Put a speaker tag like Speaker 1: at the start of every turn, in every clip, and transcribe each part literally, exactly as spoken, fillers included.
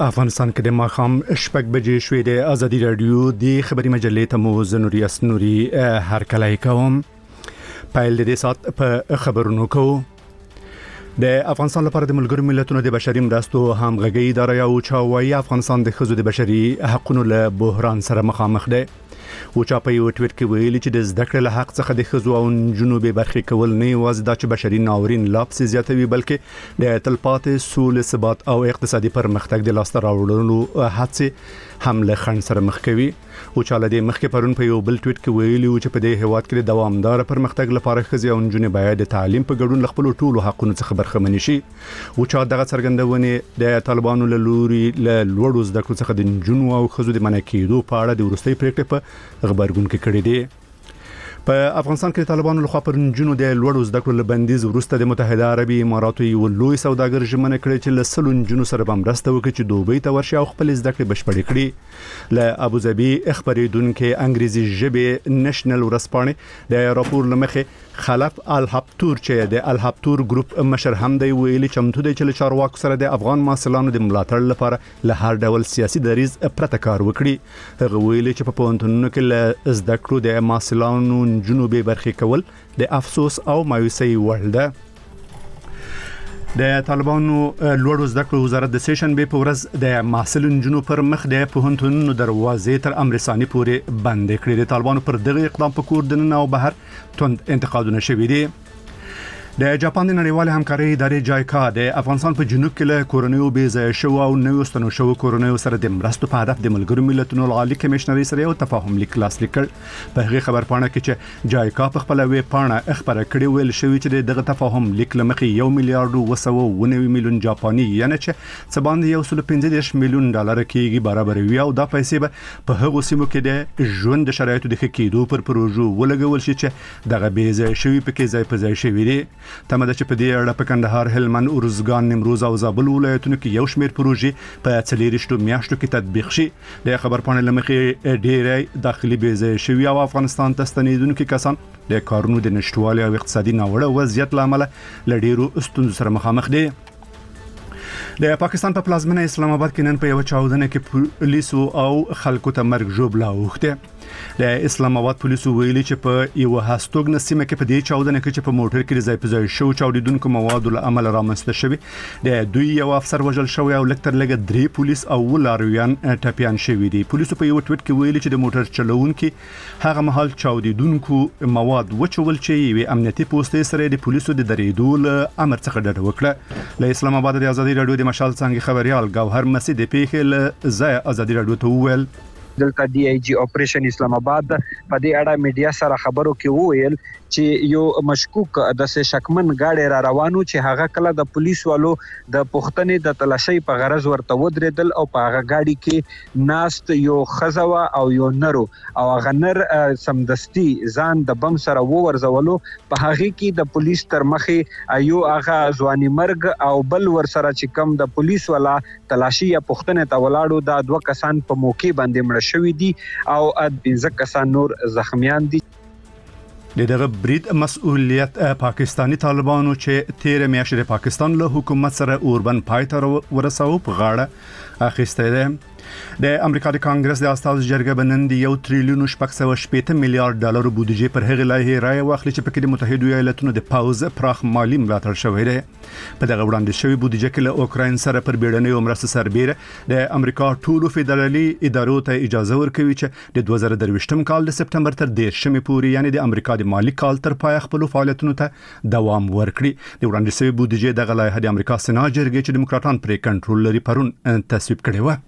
Speaker 1: افغانستان کې د ماښام شپږ بجې شوې د ازادي رادیو د خبري مجلې ته مو زنوري اسنوري هر کله کوم پایل د سات په خبرونو کو د افغانستان لپاره د ملګرو ملتونو د بشري مرستو همغږي اداره او چاوي افغانستان د خزو د بشري حقوقو له بحران سره مخامخ دی او چا په یو ټویټ کې ویلي چې د زده کړې له حق څخه د خزو او جنوبي برخې کول نه یوازې د بشري ناورین لاپس زیاتوي بلکې د تلپاتې سولې ثبات او اقتصادي پرمختګ د لاسته راوړلو هڅې هم له خنډ سره مخ کوي او چا له مخکې پرون په یو بل ټویټ کې ویلي چې په دې هیواد کې د دوامدار پرمختګ لپاره خزي او جنوبي باید د تعلیم په ګډون خپل ټولو حقوقو څخه برخمن شي او چا دغه څرګندونه د طالبانو له لوري له لوړو زده کړو څخه د جنوب او خزو د منع کېدو په اړه د ورستۍ پریکړه په خبرګون کې کړی دی په افغانستان کې طالبانو لخوا پر جنونو د لوړو زده کړو بندیز ورسته د متحده عربي اماراتو یو لوی سوداګر ژمنه کړې چې له سلون جنونو سره بمرسته وکړي چې دوبۍ ته ورشي او خپل زده کړې بشپړې کړي له ابوظبي خبرېدونکو انګریزي ژبه نېشنل ورسپانې د راپور لمخه خلف الحبتور چې د الحبتور ګروپ مشر هم دی ویلي چمتو دی چې چارواکو سره د افغان محصلانو د ملاتړ لپاره له هر ډول سیاسي دریز پرته کار وکړي هغه ویلي چې په پوهنتونونو کې له زده کړو د محصلانو جنوبي برخې کول د افسوس او مایوسۍ وړ ده د طالبانو لوړو زده کړو وزارت د سیشن به په ورځ د محصلین جنوب پر مخ د پوهنتونونو دروازې تر امرساني پورې بند کړې د طالبانو پر دغه اقدام په کور دننه او بهر توند انتقادونه شوي دي د جاپان د نړیوالې همکارۍ ادارې جایکا د افغانستان په جنوب کې له کورونیو بې ځای شو او نوو ستنو شو کورونیو سره د مرستو په هدف د ملګرو ملتونو عالی کمشنري سره یو تفاهم لیک لاسلیک کړ په هغه خبر پاڼه کې چې جایکا په خپل وی پاڼه خبره کړې ویل شوی چې دغه تفاهم لیک لمخې یو میلیارډ او سو ونوي میلیون جاپاني یعنی چې څه باندې یو سل پنځه دېرش میلیون ډالر کېږي برابر وي او دا پیسې به په هغو سیمو کې د ژوند شرایطو د ښه کېدو پر پروژو ولګول شي چې دغه بې ځای شوی په کې ځای په ځای شوی دي تمه چې په دې اړه په کندهار هلمند اورزګان نیمروز او زابل ولایتونو کې یو شمېر پروژې په څلېرشتو میاشتو کې تطبیق شي د خبر پاڼې لمخې ډېری داخلي بې ځای شوي او افغانستان ته ستنېدونکي کسان د کارونو د نشټوالي او اقتصادي ناوړه وضعیت له امله له ډېرو ستونزو سره مخامخ دي د پاکستان په پلازمینه اسلام آباد کې نن په یو چاودنه کې پولیسو او خلکو ته مرګ ژوبلا اوخته د اسلام آباد پولیسو ویلي چې په یو هاستوګ نسیمه کې په دې چاودنه کې چې په موټر کې ځای په ځای شو چاودیدونکو موادو له عمل رامنځته شوی د دوی یو افسر وژل شوی او لکتر لګ درې پولیس او ولارویان ټپيان شوی دي پولیسو په یو ټویټ کې ویلي چې د موټر چلوونکو هغه مهال چاودیدونکو مواد وچول چې یو امنیتي پوسټ سره د پولیسو د درېدو له امر څخه ډډه وکړه له اسلام آباد د ازادي رادیو د مشال څنګه خبريال گوهر مسعود پیښه له ځای ازادي رادیو ته وویل
Speaker 2: دلته ډي آی جی اپریشن اسلام آباد په دې اړه میډیا سره خبرو کې وویل چې یو مشکوک د څه شکمن گاډي را روانو چې هغه کله د پولیس والو د پښتنې د تلاشي په غرض ورته ودرېدل او په هغه گاډي کې ناست یو خزوا او یو نرو او هغه نر سمدستي ځان د بم سره وورځولو په هغه کې د پولیس تر مخې یو هغه ځواني مرګ او بل ور سره چې کم د پولیس والا تلاشي یا پښتنې ته ولاړو دا دوه کسان په موقع باندې مړ شوی دي او پنځه کسان نور زخمیان دي
Speaker 1: د دغه برید مسؤلیت پاکستانی طالبانو چې تیر میاشتې د پاکستان له حکومت سره اوربن پایتر ورساو په غاړه اخیسته ده د امریکا د کانګرس د استازو جرګه بنند یو تریلیون شپږ سوه شپږ میلیارډ ډالر بودیجه پر هغه لایحه رائے واخلي چې پکې د متحده ایالاتونو د پاوز پراخ مالی ملاتړ شوی دی په دغه وړاندې شوی بودیجه کې له اوکراین سره پر بیړنۍ مرستې سربېره د امریکا ټولو فدرالي ادارو ته اجازه ورکوي چې د دوه زره درویشتم کال د سپتمبر تر دیرشمې پورې یعنی د امریکا د مالی کال تر پای خپل فعالیتونو ته دوام ورکړي د وړاندې شوی بودیجه دغه لایحه د امریکا سېنات جرګې چې دیموکراتان پرې کنټرول لري پرون تصویب کړې و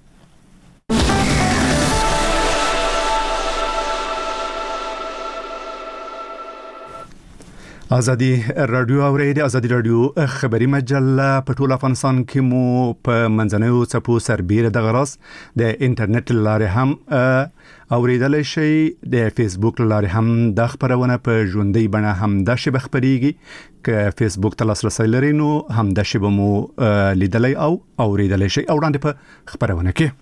Speaker 1: ازادي رادیو اورید ازادي رادیو خبري مجله په ټول افغانستان کې مو په منځنوي چپو سربېره د غراس د انټرنیټ لارې هم اوریدل شي د فیسبوک لارې هم د خبرونه په ژوندۍ بڼه هم د شبه خبريږي ک فیسبوک ته لاسرسي لري نو هم د شبه مو لیدلای او اوریدل شي او وړاندې په خبرونه کې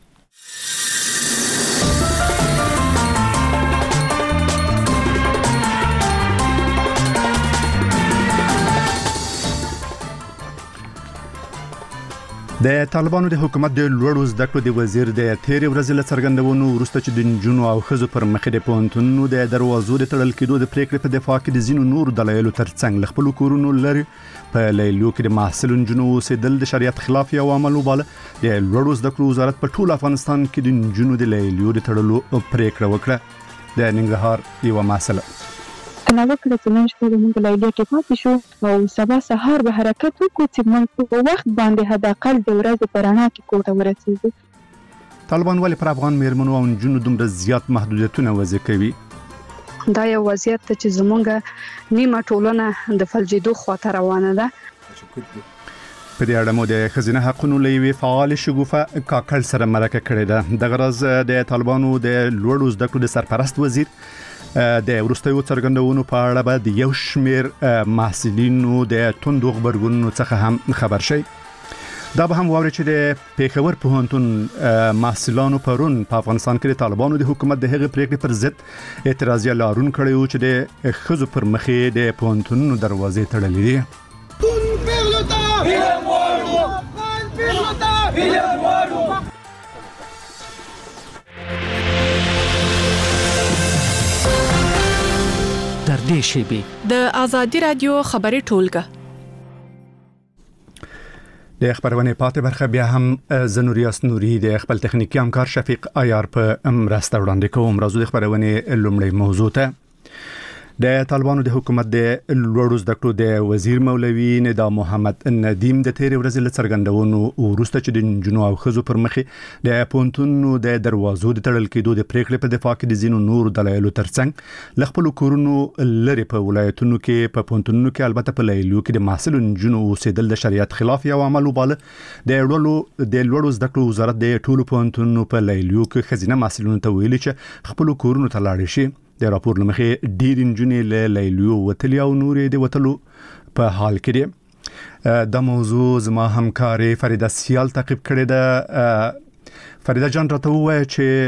Speaker 1: د طالبانو د حکومت د لوړو زده کړو د وزیر د تیر ورځې له څرګندونو وروسته چې د نجونو او ښځو پر مخ د پوهنتونونو د دروازو د تړل کېدو د پریکړې په دفاع کې د ځینو نورو دلایلو ترڅنګ له خپلو کورونو لرې په لیلیو کې د محصل نجونو اوسېدل د شریعت خلاف یو عمل وباله. د لوړو زده کړو وزارت په ټول افغانستان کې د نجونو د لیلیو د تړلو پریکړه وکړه. د ننګرهار یوه محصله
Speaker 3: تناوب کړه چې نن شپه موږ لیلیه کې پاتې شو او سبا سهار به حرکت وکړو چې موږ په وخت باندې حداقل د ورځې په رڼا کې کور ته ورسېږو.
Speaker 1: طالبان ولې پر افغان میرمنو او نجونو دومره زیات محدودیتونه وضع کوي؟
Speaker 4: دا یو وضعیت چې زموږ نیمه ټولنه د فلجېدو خواته روانه ده.
Speaker 1: په دې اړه مو د ښځینه حقونو له یوې فعال شګوفه کاکړ سره مرکه کړې ده. دغه ورځ د طالبانو د لوړو زده کړو د سرپرست وزیر د وروستیو څرګندونو په اړه به د یو شمېر محصلینو د توندو غبرګونونو څخه هم خبر شي. دا به هم واوري چې د پېښور پوهنتون محصلانو پرون په افغانستان کې د طالبانو د حکومت د هغې پریکړې پر ضد اعتراضیه لارون کړی و چې د ښځو پر مخې د پوهنتونونو دروازې تړلې دي.
Speaker 5: در دې شیبې
Speaker 6: د آزادي رادیو خبري ټولګه
Speaker 1: د خبرونه پاتې برخه بیا هم زنوریاس نوري د خپل تخنیکی همکار شفیق عیار په مرسته وړاندې کوم. راځو د خبرونه لومړی موضوع ته. د طالبانو د حکومت د لوړو زده کړو د وزیر مولوي ندا محمد ندیم د تیر ورځې له څرګندونو وروسته چې د نجونو او ښځو پر مخې د پوهنتونونو د دروازو د تړل کېدو د پریکړې په دفاع کې د ځینو نورو دلایلو ترڅنګ له خپلو کورونو لرې په ولایتونو کې په پوهنتونونو کې البته په لیلیو کې د محصلو نجونو اوسېدل د شریعت خلاف یو عمل وباله. د لوړو د لوړو زده کړو وزارت د ټولو پوهنتونونو په لیلیو کې ښځینه محصلینو ته ویلي چې خپلو کورونو ته لاړ شي. د راپور لمخې ډېر نجونې له لیلیو وتلي او نورې د وتلو په حال کې دي. دا موضوع زما همکارې فریده سیال تعقیب کړې ده. فریده جان راته ووایه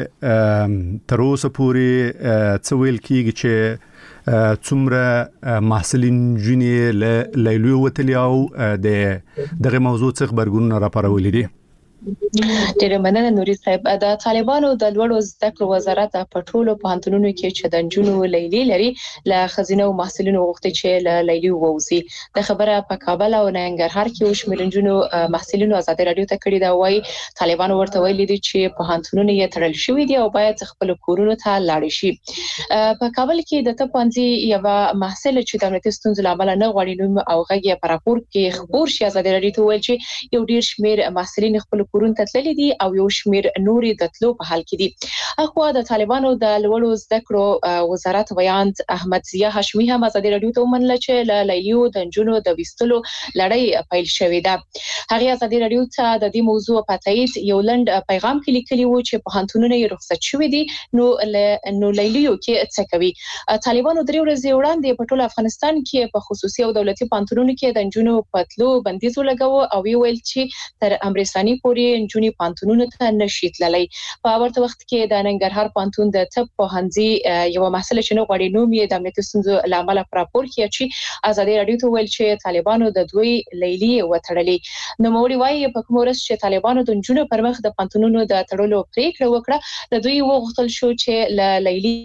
Speaker 1: چې تر اوسه پورې څه ویل کېږي چې څومره محصلین نجونې له لیلیو وتلي او د دغه موضوع څخه خبرګونونه راپارولي دي؟
Speaker 7: ډېر مننه نوري صاحب. د طالبانو د لوړو زده کړو وزارت په ټولو پوهنتونونو کې چې د نجونو لیلیې لري له ښځینه او محصلینو غوښتي چې له لیلیو ووځي. د خبره په کابل او ننګرهار کې او شمېر نجونو محصلینو آزادي رادیو ته کړي دا وایي طالبانو ورته ویلي دي چې پوهنتونونه یې تړل شوي دي او باید خپل کورونو ته لاړ شي. په کابل کې د طبپوهنځي یو محصل چې د امنیتي ستونزو له امله نه غواړي نوم او غږ یې په راپور کې خبر شي آزادي رادیو ته ویل چې یو ډېر شمېر محصلین خپل کورونو ته تللي دي او یو شمېر نورې د تلو په حال کې دي. اخوا د طالبانو د لوړو زده کړو وزارت ویاند احمد ضیا هاشمي هم آزادي رادیو ته ومنله چې له لیلیو د نجونو د ویستلو لړۍ پیل شوې ده. هغې آزادي رادیو ته د دې موضوع په تایید یو لنډ پیغام کې لیکلي و چې پوهنتونونه یې رخصت شوي دي نو نو لیلیو کې څه کوي. طالبانو درې ورځې وړاندې په ټول افغانستان کې په خصوصي او دولتي پوهنتونونو کې د نجونو په تلو بندیز ولګاوه او ویل چې تر امرستاني پورې نجونې پوهنتونونو ته نشي تللی. په ورته وخت کې د ننګرهار پوهنتون د طب پوهنځي یو محصله چې نه غواړي نوم یې د امنیتي ستونزو له امله په راپور کې چې آزادي رادیو ته ویل چې طالبانو د دوی لیلیې وتړلې. نوموړي وایي په کوم ورځ چې طالبانو د نجونو پر مخ د پوهنتونونو د تړلو پریکړه وکړه د دوی وغوښتل شو چې له لیلیې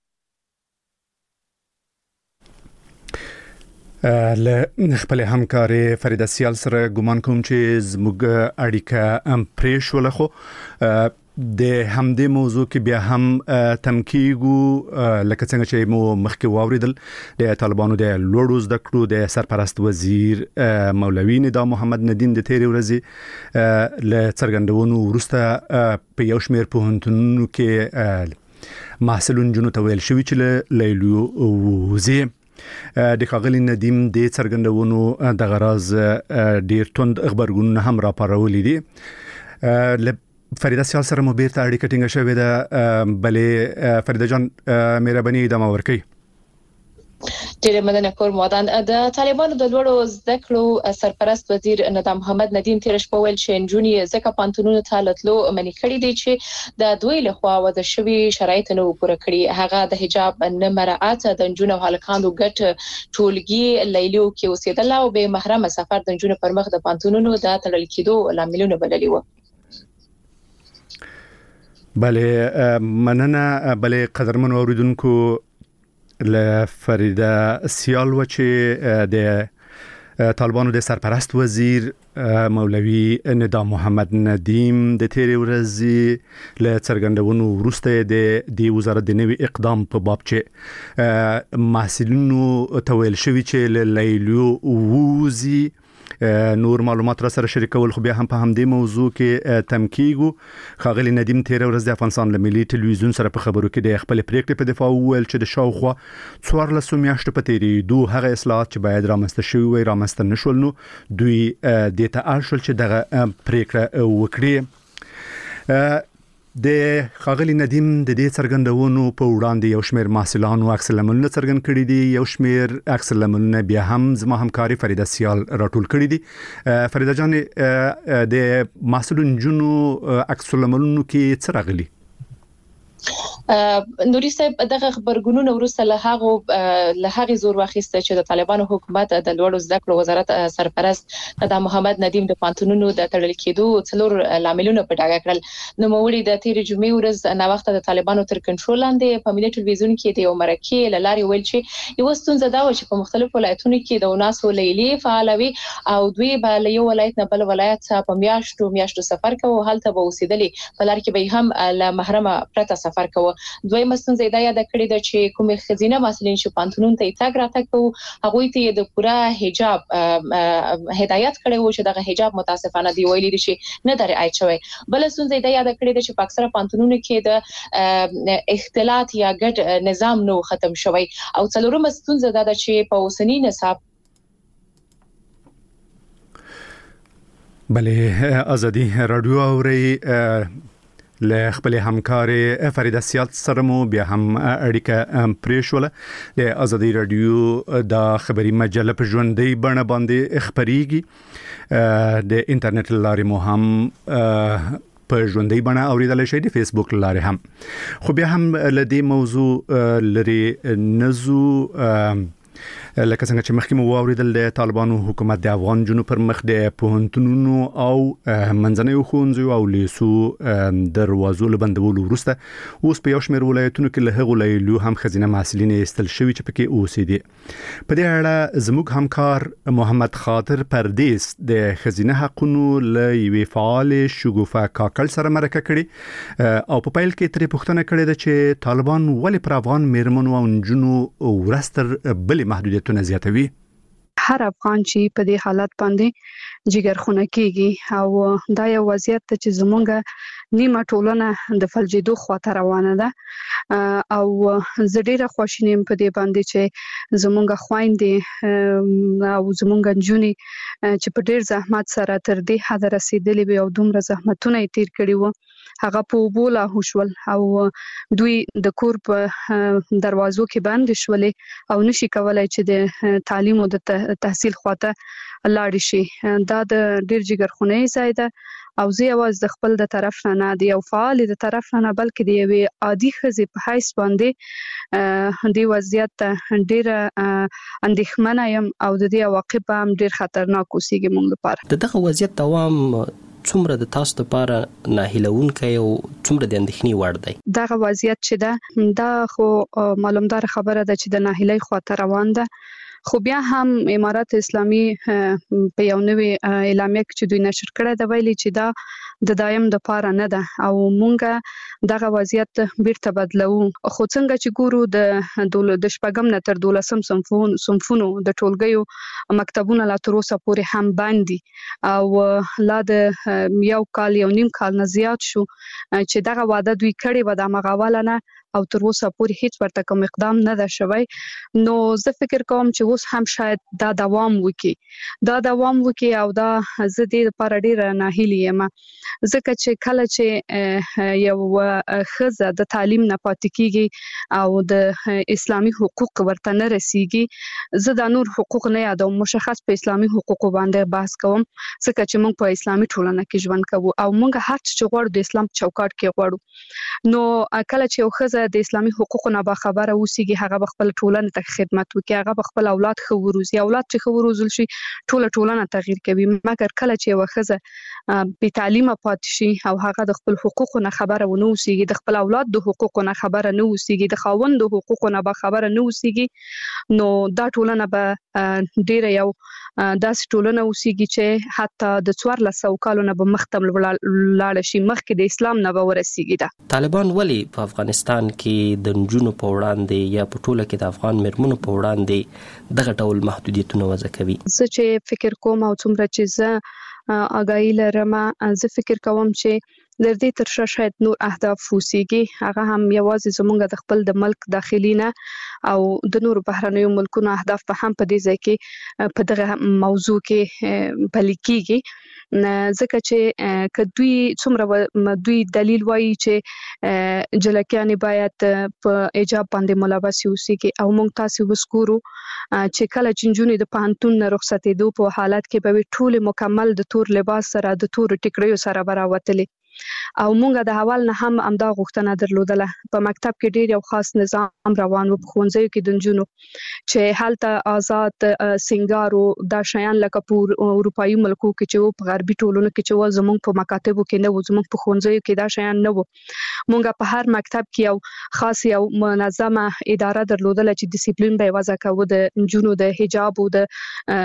Speaker 1: له خپل همکارې فریده سیال سره ګمان کوم چې زموږ اړیکه ام پرې شوله خو د همدې موضوع کې بیا هم تمکیګو لکه څنګه چې مو مخکې واوریدل د طالبانو د لوړو زده کړو د سرپرست وزیر مولوي ندا محمد ندیم د تیر ورځې له څرګندونو وروسته په یو شمېر پوهنتونونو کې محصلون نجونو ته ویل شوي چې له لیلیو وځي. د ښاغلي ندیم د څرګندونو دغه راز ډېر توند خبرګونونه هم راپارولي دي. له فریده سیال سره مو بیرته اړیکه ټینګه شوې ده. بلې فریده جان مهرباني ادامه ورکړئ.
Speaker 7: ډېر مننه کور مودان. د طالبانو د لوړو زده کړو سرپرست وزیر ندام محمد ندیم تیر شپه ویل چې نجونې ځکه پانتونونو ته لتلو منې کړې دي چې د دوی لخوا وضع شوي شرایط نه پوره کړي. هغه د حجاب نه مراعات د نجونو هلکانو ګټ ټولګي لیلیو کې اوسېدل او به محرم سفر د نجونو پر مخ د پانتونونو د تړل کېدو لاملونه بللي و.
Speaker 1: بله مننه. بله قدرمن اوریدونکو ل فریده سیال و چې د طالبانو د سرپرست وزیر مولوی ندام محمد ندیم د تیرې ورځې له څرګندونو وروسته د د وزارت د نوي اقدام په باب چې محصلینو تویل شوی چې له لیلیو ووزي نور معلومات را سره شریکول. خو بیا هم په همدې موضوع کې تمکیګو. خاغلی ندیم تیر ورځ د افغانستان له ملي ټلویزیون سره په خبرو کې د خپل پریکړې په دفاع وویل چې د شاوخوا څوارلس میاشتو په تیریدو هغه اصلاحات چې باید رامنځته شوي وي رامنځته نشول، نو دوی د ته اړ شول چې دغه پریکړه وکړي. د خاغلی ندیم د دې څرګندونو په وړاندې یو شمېر محصلانو عکس العملونه څرګند کړي دي. یو شمېر عکس العملونه بیا هم زما همکاري فریده سیال راټول کړي دي. فریده جان، د محصلو نجونو عکس العملونو کې څه راغلي؟
Speaker 7: نوري صاحب دغه خبرګونونه ورسته له هغه له هغه زور واخیسته چې د طالبانو حکومت د لوړو زده کړو وزارت سرپرست ندام محمد ندیم د پانتونونو د تړل کېدو څلور لاملونه په ډاګه کړل. نو موري د تیر جمعې ورځ نه وخت د طالبانو تر کنټرول لاندې په ملي ټلویزیون کې د یو مرکې لاري ویل چې یو ستونزه دا و چې په مختلفو ولایتونو کې د وناسو لیلی فعالوي او دوی به له یو ولایت نه بل ولایت په میاشتو میاشتو سفر کوي، هلته به اوسېدلي په لار کې به هم له محرمه پرته سفر کوي. دویمه ستونزه دا یاد کړی ده چې کومې خزینه مسلین چې پانتونون ته تاګ راتګ کوي هغه ته د پورا حجاب هدایت کړي وو چې دغه حجاب متاسفانه دی ویلي دي چې نه درې آیچوي. بل ستونزه دا یاد کړی ده چې په اکثره پانتونونو کې د اختلاط یا ګډ نظام نو ختم شوی. او څلورمه ستونزه دا ده چې په اوسنی نصاب
Speaker 1: بله ازادي رادیو اوري له خپل همکار فریده سیال سره مو بیا هم اړیکه پریښوله. د ازادي رادیو د خبري مجله په ژوندۍ بڼه باندې خبريږي. د انټرنیټ لارې مو هم په ژوندۍ بڼه اوریدل شي، د فیسبوک لارې هم. خو بیا هم لدی موضوع لري نزو لکه څنګه چې مخکې مو واوریدل د طالبانو حکومت د افغان جنوب پر مخ د پوهنتونونو او منځنیو ښوونځیو او لیسو دروازو له بندولو وروسته اوس په یو شمېر ولایتونو کې له هغو لیلیو هم ښځینه محصلین ایستل شوي چې پکې اوسېدي. په دې اړه زموږ همکار محمد خاطر پردیس د ښځینه حقونو له یوې فعالې شګوفه کاکل سره مرکه کړې او په پیل کې ترې پوښتنه کړې ده چې طالبان ولې پر افغان میرمنو او نجونو ورستر بلې محدودیت زیاتوي.
Speaker 4: هر افغان چې په دې حالت باندې جګرخونه کیږي او دا یو وضعیت چې زمونږ نیمه ټولنه د فلجیدو خواته روانه ده او زه ډیره خوشاله یم په دې باندې چې زمونږ خويندې او زمونږ نجونې چې په ډیر زحمت سره تر دې حد رسیدلې وي او دومره زحمتونه یې تیر کړي وو هغه په بوله هوشول او دوی د کور په دروازو کې باندې شولې او نشي کولای چې د تعلیم او د تحصیل خواته لاړ شي. دا د ډیر جګرخونې ځای ده او زه یوازې د خپل د طرف نه دی او فعال د طرف نه بلکې د یوې عادي ښځې په حیث باندې د وضعیت ډیر اندېښمنه یم او د دې عواقب هم ډیر خطرناک اوسېږي موږ لپاره.
Speaker 5: دغه وضعیت دوام څومره د تاسو لپاره ناهیلونکی او څومره د اندېښنې وړ دی؟
Speaker 4: دغه وضعیت چې ده دا خو معلومدار خبره ده چې د ناهیلۍ خواته روان ده، خو بیا هم امارات اسلامي په یو نوې اعلامیه کې چې دوی نشر کړی دا ویلي چې دا د دایم د پاره نه ده او مونږ دغه وضعیت بیرته بدلو. خو څنګه چې ګورو د د شپږم نه تر دولسم صنفون صنفونو د ټولګیو مکتبونه لا تر اوسه پورې هم باندې او لا د یو کال یو نیم کال نه زیات شو چې دغه وعده دوی کړې و د مغاوله نه او تر اوسه پورې هیڅ ورته کوم اقدام نه ده شوی. نو زه فکر کوم چې اوس هم شاید دا دوام وکړي دا دوام وکړي او دا زه دې لپاره ډیره ناهیلې یم ځکه چې کله چې یو ښځه د تعلیم نه پاتې کیږي او د اسلامي حقوق ورته نه رسیږي زه د نور حقوق نه یادوم مشخص په اسلامي حقوقو باندې بحث کوم ځکه چې موږ په اسلامي ټولنه کې ژوند کوو او موږ هر څه غواړو د اسلام چوکاټ کې غواړو. نو کله چې یو ښځه د اسلامي حقوقو نه باخبره اوسېږي هغه خپل ټولنه ته خدمت وکړي هغه خپل اولاد خو وروزي اولاد چې خو وروزل شي ټول ټولنه تغییر کوي مګر کله چې یو ښځه بې تعلیمه پاتې شي او هغه د خپل حقوقو نه خبره ونه اوسېږي د خپل اولاد د حقوقو نه خبره نه اوسېږي د خاوند د حقوقو نه باخبره نه اوسېږي نو دا ټولنه به ډیره یو داسې ټولنه اوسېږي چې حتی د څوارلس سوه کالو نه به مخته لاړه شي مخکې د اسلام نه به ورسېږي. ده
Speaker 5: طالبان ولې په افغانستان کې د نجونو په وړاندې یا په ټوله کې د افغان مېرمنو په وړاندې دغه ډول محدودیتونه وضع کوي؟
Speaker 4: زه چې فکر کوم او څومره چې زه آگاهی لرم زه فکر کوم چې د دې تر شا شاید نور اهداف وسیږي هغه هم یوازې زمونږ د خپل د ملک داخلي نه او د نور بهرنیو ملکونو اهداف په هم په دې ځای کې په دغه موضوع کې پلي کیږي ځکه چې کدوی څومره دوی دلیل وایي چې جلکیانې باید په ایجاب باندې ملوث اوسېږي او موږ تاسو وسکورو چې کله چې نجونې د پوهنتون نه رخصتېدو په حالت کې به ټول مکمل د تور لباس سره د تور ټیکریو سره براوتلې او مونږه د اول نه هم امدا غوښتنه درلودله په مکتب کې ډیر یو خاص نظام روان و په ښوونځیو کې د نجونو چې هلته آزاد سنگارو دا شیان لکه په اروپایي ملکو کې چې په غربي ټولنو کې چې زمونږ په مکاتبو کې نه و زمونږ په ښوونځیو کې دا شیان نه و مونږه په هر مکتب کې یو خاص یو منظمه اداره درلودله چې ډیسپلین به وضع کوو د نجونو د حجاب او د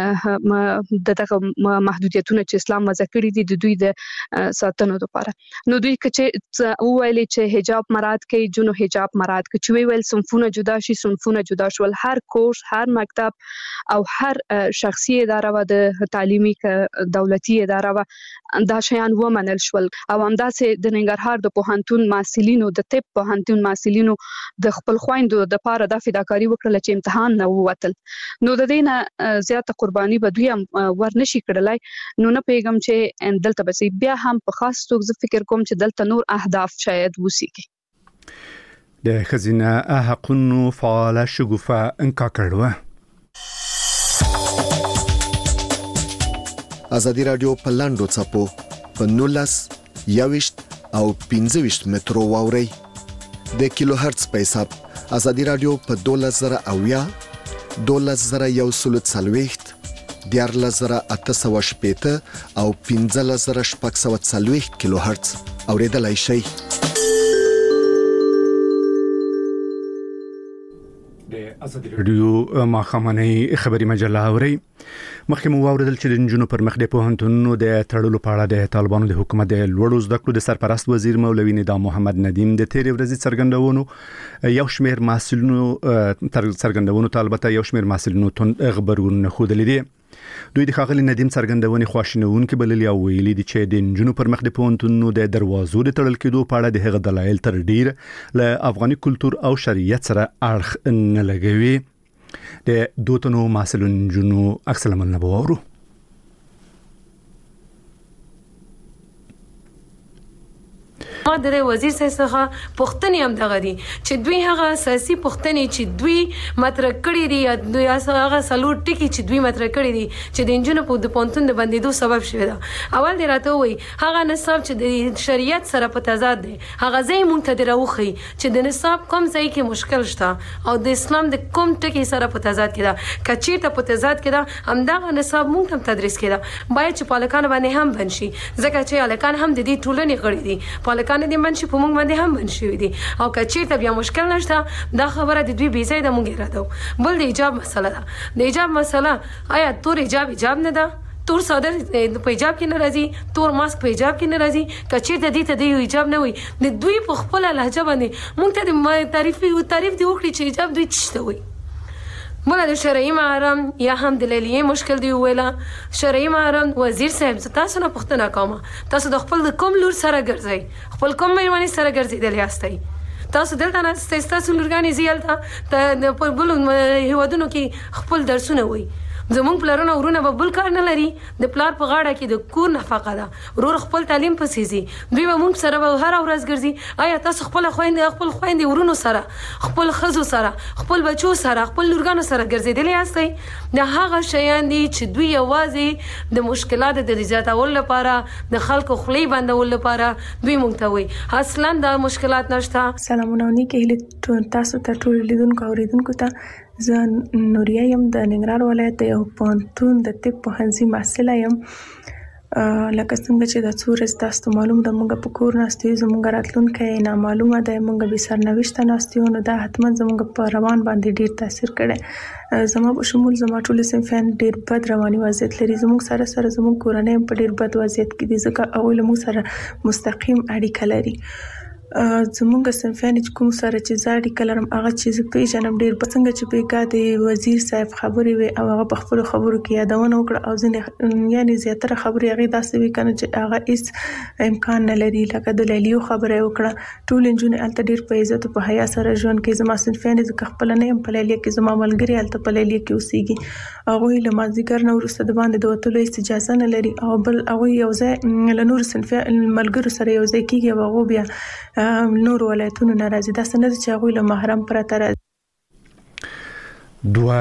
Speaker 4: دغه محدودیتونو چې اسلام وضع کړی دي د دوی د ساتنو لپاره. نو دوی چې وویل چې حجاب مراد کوي جنو حجاب مراد کوي چې ویل صنفونه جدا شي صنفونه جدا شول هر کورس هر مکتب او هر شخصي اداره و د تعلیمي دولتي اداره و دا شیان ومنل شول او همداسې د ننګرهار د پوهنتون محصلینو د طب پوهنتون محصلینو د خپل خويندو د پاره د فداکاری وکړه چې امتحان نه ووتل نو د دې نه زیاته قرباني به دوی ورنشي کړلای نو نه پیغام چې دلته بس بیا هم په خاص توګه فکر کوم چې دلته نور اهداف شاید وسیږي.
Speaker 1: د خزینه حقونو فعال شګوفه انکا کړو.
Speaker 8: ازادي رادیو په لاندو چپو په نولس یوشت او پنځه ویشت مترو واوري د کیلو هرتز په حساب ازادي رادیو په دولس زره اویا دولس زره یو سل څلويخت دیارلس زره اته سوه شپېته او پنځلس زره شپږ سوه څلوېښت کیلو هرتز اوریدلای شئ.
Speaker 1: د ازادي رادیو ماخامنۍ خبري مجله اوري مخکې مو واوریدل چې د نجونو پر مخ د پوهنتونونو د تړلو په اړه د طالبانو د حکومت د لوړو زده کړو د سرپرست وزیر مولوي نظام محمد ندیم د تیرې ورځې څرګندونو یو شمېر محصلینو تر څرګندونو طالبته یو شمېر محصلینو تون خبرونه خوده لیدي دوی د خاغلی ندیم څرګندونې خواشینون کې بللی او ویلي دي چې د نجونو پر مخ د پوهنتونونو د دروازو د تړل کېدو په اړه د هغه دلایل تر ډیر له افغاني کلچر او شریعت سره اړخ نه لګوي. د دوتنو محصلین نجونو عکس العمل نه وورو.
Speaker 9: ما د وزیر څخه پوښتنې هم دغه دي چې دوی هغه اساسي پوښتنې چې دوی مطرح کړي دي یا دوی هغه سلوټ ټکی چې دوی مطرح کړي دي چې د انجونو په د پونتون د بندیدو سبب شوی دا اول دی راته وای هغه نصاب چې د شریعت سره په تضاد دی هغه ځای مونږ ته دروخی چې د نصاب کوم ځای کې مشکل شته او د اسلام د کوم ټکی سره په تضاد کې دا کچیر ته په تضاد کې دا همدغه نصاب مونږ هم تدریس کړه باید چې پالکان باندې هم بنشي ځکه چې الکان هم د دې ټولنې غړي دي پالکان دې منشي په موږ باندې هم منشي دي او کچیر ته بیا مشکل نشته دا خبره د دوی بي ځای د موږ راته بل د ایجاب مسله ده د ایجاب مسله آیا تور ایجاب ایجاب نه ده تور صادر په ایجاب کې نه راځي تور ماسک په ایجاب کې نه راځي کچیر د دې ته د ایجاب نه وي د دوی په خپل لهجه باندې موږ ته د تعریف او تعریف دی وکړي چې ایجاب دوی څه وي مولا د شرعي محرم یا هم د لیلیې مشکل دی ویلا شرعي محرم وزیر صاحب تاسو نه پوښتنه کوم تاسو د خپل کوم لور سره ګرځي خپل کوم مېرمنې سره ګرځیدل یاستئ تاسو دلته نه تاسو لورګانې زیالته د بل هیوادونو کې خپل درسونه وي زمونږ پلارونه ورونه به بل کار نه لري د پلار په غاړه کې د کور نفقه ده ورور خپل تعلیم پسې زی دوی به مونږ سره به هر ورځ ګرځي آیا تاسو خپل خويندې خپل خويندې ورونو سره خپل خزو سره خپل بچو سره خپل لورګانو سره ګرځېدلې یاستئ د هغه شیان دي چې دوی یوازې د مشکلاتو د زیاتولو لپاره د خلکو خولې بندولو لپاره دوی مونږ ته وایي اصلا د مشکلات نشته.
Speaker 10: سلامونه نیکه تاسو ته ټول لیدونکو اوریدونکو ته زه نوریا یم د ننګرهار ولایت یو پوهنتون د طب پوهنځي محصله یم. لکه څنګه چې د څو ورځې تاسو معلوم ده موږ په کور ناست یو زموږ راتلونکی نامعلومه ده موږ بې سرنوشته ناست یو نو دا حتما زموږ په روان باندې ډیر تاثیر کړی زما په شمول زما ټول صنفیان ډیر بد رواني وضعیت لري زموږ سره سره زموږ کورنۍ په ډیر بد وضعیت کې دي ځکه هغوی له موږ سره مستقیم اړیکه لري زموږ صنفیان چې کوم سره چې زه اړیکه لرم هغه چې زه پیژنم ډیر څنګه چې بیګا د وزیر صاحب خبرې وي او هغه په خپلو خبرو کې یادونه وکړه او ځینې یعنې زیاتره خبرې هغې داسې وي که نه چې هغه هېڅ امکان نه لري لکه د لیلیو خبره یې وکړه ټول نجونې هلته ډیر په عزت او په حیا سره ژوند کوي زما صنفیان ځکه خپله نه یم په لیلیه کې زما ملګري هلته په لیلیه کې اوسېږي هغوی له مازدیګر نه وروسته د باندې د وتلو هېڅ اجازه نه لري او بل هغوی یو ځای له نورو صنفیان ملګرو سره یو ځای کېږي او هغو بیا نور ولایتونو نه راځي دا څه نه ده چې هغوی له محرم پرته راځي.
Speaker 1: دوه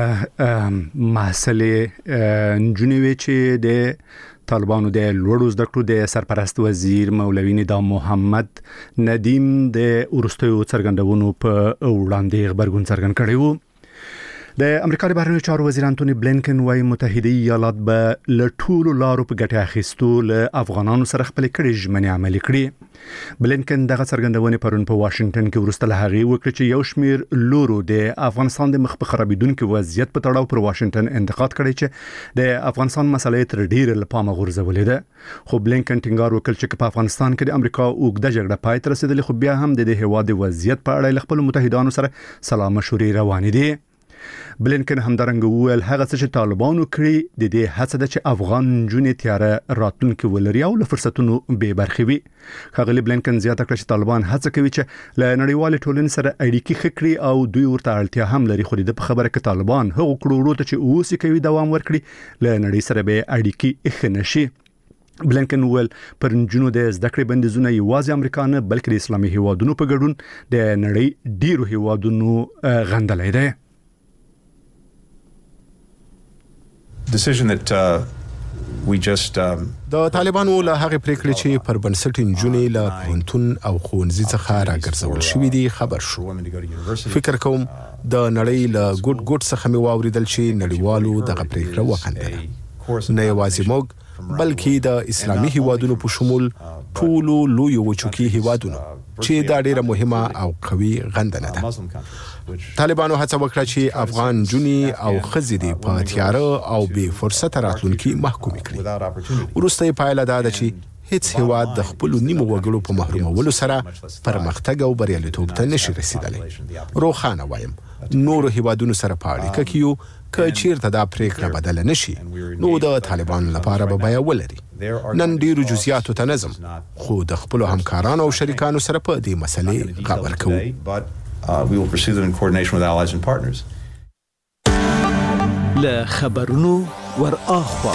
Speaker 1: محصلې نجونې وې چې د طالبانو د لوړو زده کړو د سرپرست وزیر مولوي نظام محمد ندیم د وروستیو څرګندونو په وړاندې غبرګون څرګند کړی و. د امریکا د بهرنیو چارو وزیر انټونی بلینکن وايي متحده ایالات به له ټولو لارو په ګټه اخیستو له افغانانو سره خپلې کړې ژمنې عملي کړي. بلینکن دغه څرګندونې پرون په واشنگټن کې وروسته له هغې وکړه چې یو شمېر لورو د افغانستان د مخ په خرابېدونکي وضعیت په تړاو پر واشنگټن انتقاد کړی چې د افغانستان مسله تر ډیره له پامه غورځولې ده. خو بلینکن ټینګار وکړ چې په افغانستان کې د امریکا اوږده جګړه پای ته رسېدلې خو بیا هم د دې هېواد د وضعیت په اړه له خپلو متحدانو سره سلا مشورې روانې دي. بلینکن همدارنګه وویل هغه څه چې طالبانو کړی د دې هڅه ده چې افغان نجونې تیاره راتلونکي ولري او له فرصتونو بې برخې وي. ښاغلي بلینکن زیاته کړه چې طالبان هڅه کوي چې له نړیوالې ټولنې سره اړیکې ښه کړي او دوی ورته اړتیا هم لري خو د په خبره کې طالبان هغو کړو ته چې اوس یې کوي دوام ورکړي له نړۍ سره به اړیکې ښه نشي. بلینکن ویل پر نجونو د زده کړې بندیزونه یوازې امریکا نه بلکې د اسلامي هیوادونو په ګډون د نړۍ ډیرو هیوادونو غندلی دی.
Speaker 11: decision that uh, we just um,
Speaker 12: د طالبانو له هغه پریکړې چې پر بنسټ نجونې له پوهنتون او ښوونځي څخه راګرځول شوې دي خبر شو. فکر کوم د نړۍ له ګډ ګډ څخه مې واوریدل چې نړیوالو دغه پریکړه وخندله نه یوازې موږ بلکې د اسلامي هیوادونو په شمول ټولو لویو وچوکي هیوادونو چې دا ډیره مهمه او قوي غندنه ده. طالبانو هڅه وکړه چې افغان جونې او ښځې دې په تیاره او بې فرصته راتلونکي محکومې کړي. وروسته یې پایله دا ده چې هیڅ هیواد د خپلو نیمو وګړو په محرومولو سره پرمختګ او بریالیتوب ته نشي رسیدلی. روښانه وایم نورو هیوادونو سره په اړیکه کې یو که چیرته دا پریکړه بدله نشي نو د طالبانو لپاره به بیه ولري. نن ډیرو جزئیاتو ته نظم خو د خپلو همکارانو او شریکانو سره په دې مسلې غور کوو.
Speaker 11: Uh, we will pursue them in coordination with allies and partners.
Speaker 13: له خبرونو ور اخوا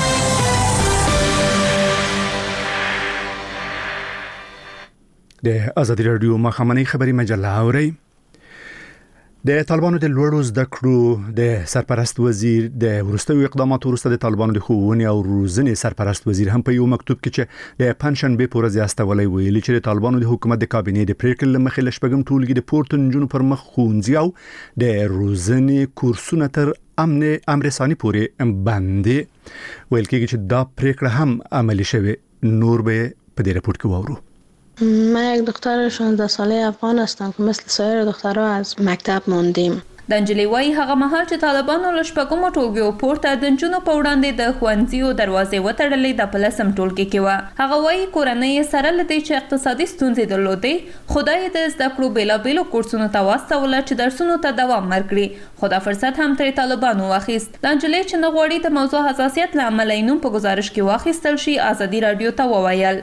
Speaker 1: د ازادي رادیو مخامنۍ خبري مجله اوري. د طالبانو د لوړو زده کړو د سرپرست وزیر د وروستیو اقداماتو وروسته د طالبانو د ښوونې او روزنې سرپرست وزیر هم په یو مکتوب کې چې د پنځشنبې په ورځ استولی ویلي چې د طالبانو د حکومت د کابینې د پریکړې له مخې له شپږم ټولګي د پورته نجونو پر مخ ښوونځي او د روزنې کورسونه تر امن امر ثاني پورې باندې ویل کېږي چې دا پریکړه هم عملی شوه. نور به په دې راپور کې واورو.
Speaker 14: من یک دختر شانزده ساله افغان هستم که مثل سایر دخترها از مکتب ماندیم.
Speaker 15: د انجلۍ وايي هغه مهال چې طالبانو له شپږمو ټولګیو پورته د نجونو په وړاندې د ښوونځیو دروازې وتړلې د په لسم ټولګي کې وه. هغه وايي کورنۍ یې سره له دې چې اقتصادي ستونزې درلودې خو دا یې د زده کړو بېلابېلو کورسونو ته واستوله چې درسونو ته دوام ورکړي خو دا فرصت هم ترې طالبانو واخیست. د انجلۍ چې نه غواړي د موضوع حساسیت له امله یې نوم په ګزارش کې واخیستل شي ازادي راډیو ته وویل.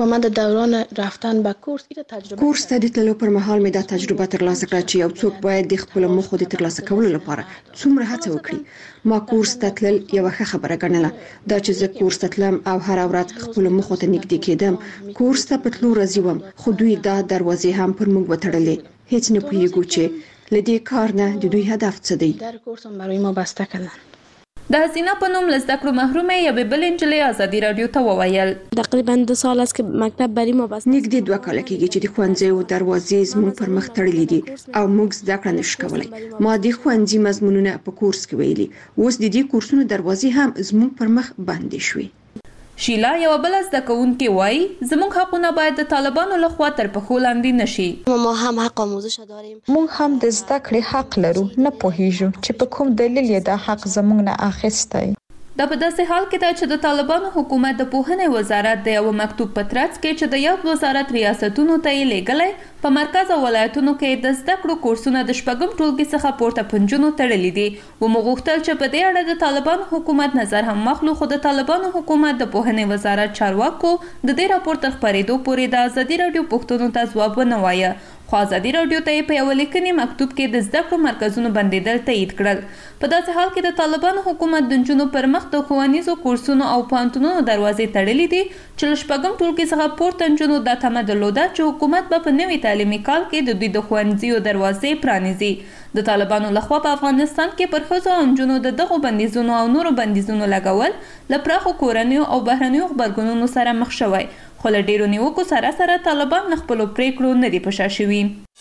Speaker 14: و من د دوران رفتن به کورس کې تجربه
Speaker 16: کورس ته د تلو پر مهال مې دا تجربه ترلاسه کړه چې یو څوک باید د خپل موخو د ترلاسه کولو لپاره څومره هڅه وکړي. ما کورس ته تلل یو ښه خبره ګڼله. دا چې زه کورس ته تلم او هر ورځ خپل موخو ته نږدې کېدم. کورس ته په تلو راضي وم، خو دوی دا دروازې هم پر موږ وتړلې. هیڅ نه پوهیږو چې له دې کار نه د دوی هدف څه دی.
Speaker 14: در کورس هم برای ما بسته کردن.
Speaker 15: د حسینا په نوم لزده کړو محرومه یوې بل نجلۍ ازادي رادیو ته وویل
Speaker 14: تقریبا دو سال است که مکتب برای ما بسته.
Speaker 16: نږدې دوه کاله کېږي چې د ښوونځیو دروازې زموږ پر مخ تړلې دي او موږ زده کړه نشو کولی. ما د ښوونځي مضمونونه په کورس کې ویلي، اوس د دې کورسونو دروازې هم زموږ پر مخ بندې شوې.
Speaker 15: شیلا یو بل زده کوونکې وایي زموږ حقونه باید د طالبانو لخوا تر پښو لاندې نشي.
Speaker 14: ما هم حق آموزش داریم.
Speaker 17: موږ هم د زده کړې حق لرو، نه پوهیږو چې په کوم دلیل یې دا حق زموږ نه اخیستی.
Speaker 15: دا په داسې حال کې ده چې د طالبانو حکومت د پوهنې وزارت د یو مکتوب په ترڅ کې چې د یاد وزارت ریاستونو ته یې لیږلی په مرکز او ولایتونو کې د زده کړو کورسونه د شپږم ټولګي څخه پورته پنجونو تړلي دي. ومو غوښتل چې په دې اړه د طالبانو حکومت نظر هم واخلو، خو د طالبانو حکومت د پوهنې وزارت چارواکو د دې راپور تر خپرېدو پورې د ازادي راډیو پوښتنو ته ځواب ونه وایه. خو ازادي راډیو ته یې په یو لیکني مکتوب کې د زده کړو مرکزونو بندیدل تایید کړل. په داسې حال کې د طالبانو حکومت د نجونو پر مخ د ښوونیزو کورسونو او پوهنتونونو دروازې تړلې دي چې له شپږم ټولګي څخه پورته نجونو دا تمه درلوده چې حکومت به په نوي تعلیمي کال کې د دوی د ښوونځیو دروازې پرانیزي. د طالبانو لخوا په افغانستان کې پر ښځو او نجونو د دغو بندیزونو او نورو بندیزونو لګول له پراخو کورنیو او بهرنیو غبرګونونو سره مخ شوی، خو له ډیرو نیوکو سره سره طالبان له خپلو پریکړو نه دي په شا شوي.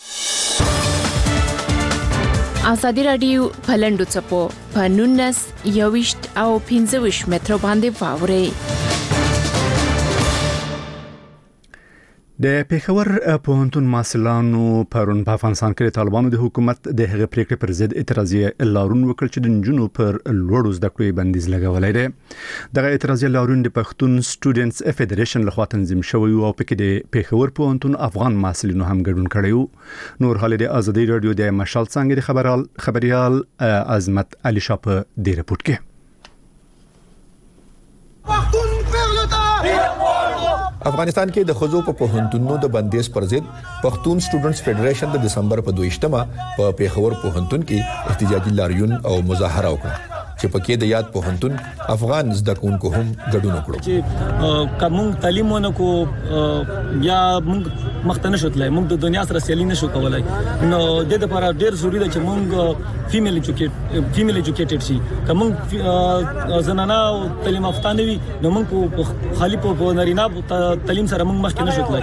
Speaker 6: ازادي راډیو په لنډو څپو په نولس یوویشت او پنځه ویشت مترو باندې واورئ.
Speaker 1: د پیښور پوهنتون محصلانو پرون په افغانستان کې طالبانو د حکومت د هغه پریکړې پر ضد اعتراضیه لارون وکړ چې د نجونو پر لوړو زده کړو بندیز لګولای دی. دغه اعتراضیه لارون د پښتون سټوډنټس فدریشن لخوا تنظیم شوی او په کې د پیښور پوهنتون افغان محصلینو هم ګډون کړی. نور حال د ازادي رادیو د مشال څنګه خبرال خبريال عظمت علي شاه په دې رپورت کې.
Speaker 18: افغانستان کې د خزو په پوهنتونونو د بندیز پر ضد پښتون سټوډنټس فدریشن د دسمبر په دویشتمه په پیښور پوهنتون کې احتجاجي لاریون او مظاهره وکړه چې پکې د یاد پوهنتون افغان زده کوونکو هم ګډون وکړو.
Speaker 19: چې کوم تعلیم ونکو یا موږ مخته نشو تلای، موږ د دنیا سره سیالي نشو کولای، نو د دې لپاره ډېر ضروری ده چې موږ فیمیل ایجوکیټ فیمیل ایجوکیټډ شي. کوم زنانه تعلیم یافته نه وي نو موږ خالی په نارینه تعلیم سره موږ مخکې نشو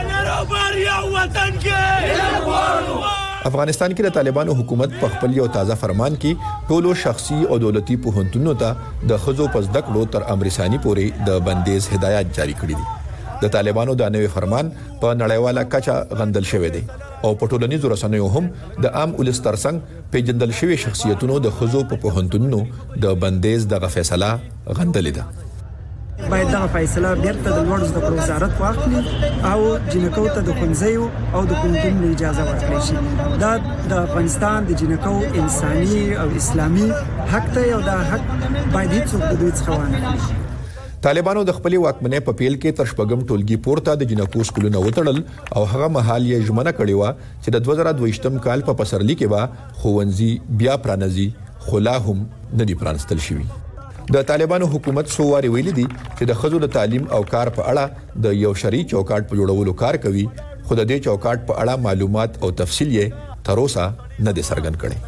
Speaker 19: تلای.
Speaker 18: افغانستان کې د طالبانو حکومت په خپل یو تازه فرمان کې ټولو شخصي او دولتي پوهنتونونو ته د خزو پس د کړو تر امرسانی پورې د بندیز هدایت جاری کړې دي. د طالبانو د نوې فرمان په نړیواله کچه غندل شوی دی او په ټولنیزو رسنیو هم د عام ولس ترڅنګ پیژندل شوی شخصیتونو د خزو په پوهنتونونو د بندیز دغه فیصله غندلې ده.
Speaker 20: باید دا فیصله بیرته د لوړ زده کړو وزارت واخلي او جنکو ته د ښوونځیو او د پوهنتونونو اجازه ورکړي شي. دا د افغانستان د جنکو انساني او اسلامي حق ته او دا حق باید هیڅوک د دوی څخه وانه خلي.
Speaker 18: طالبانو د خپل واکمنۍ په پیل کې تر شپږم ټولګي پورته د جنکو سکولونو وټړل او هغه مهال یې ژمنه کړې و چې د دوه زره دویشتم کال په پسرلي کې به ښوونځي بیا پرانځي، خو لا هم نه دي پرانستل شوي. د طالبانو حکومت سو واری ویلي دي چې د خزو د تعلیم او کار په اړه د یو شری چوکاټ په جوړولو کار کوي، خو د دې چوکاټ په اړه معلومات او تفصیل یې تر اوسه نه دي څرګند کړي.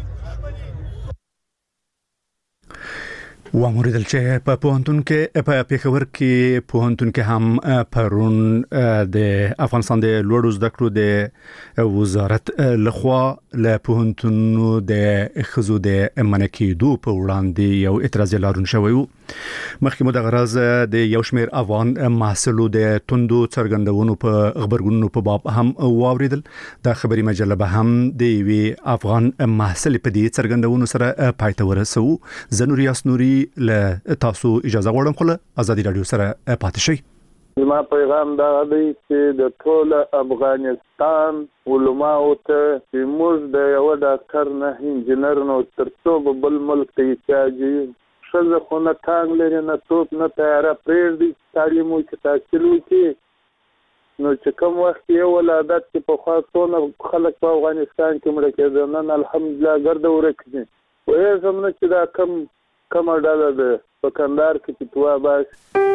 Speaker 1: واموریدل چې په پوهنتون کې په پیښور کې پوهنتون کې هم پرون د افغانستان د لوړو زده کړو د وزارت لخوا له پوهنتونو د خزو د منکیدو په وړاندې یو اعتراض لارون شوی و. مخکې مو د غرض د یو شمیر افغان محصلو د توندو څرګندونو په خبرګونونو په باب هم واوریدل. د خبري مجله به هم د وی افغان محصل په دې څرګندونو سره پایته ورسو. زنور یاسنوري له تاسو اجازه غواړم خو له ازادي رادیو سره پاتې شئ.
Speaker 21: زما پیغام دا دی چې د ټول افغانستان علماء ته چې موږ د یو ډاکټر نه انجنیر نو ترڅو بل ملک ته احتیاجي شزه خو نه ټانګ لري نه توپ نه تیاره پرېږدي تعلیم وکړي تحصیل وکړي نو چې کوم وخت یو ولادت چې په خاصونه خلک په افغانستان کې مړ کېدل نن الحمدلله ګرد ورکړي وې زمونه چې دا کم کم ډاله ده په کندهار کې چې توا باش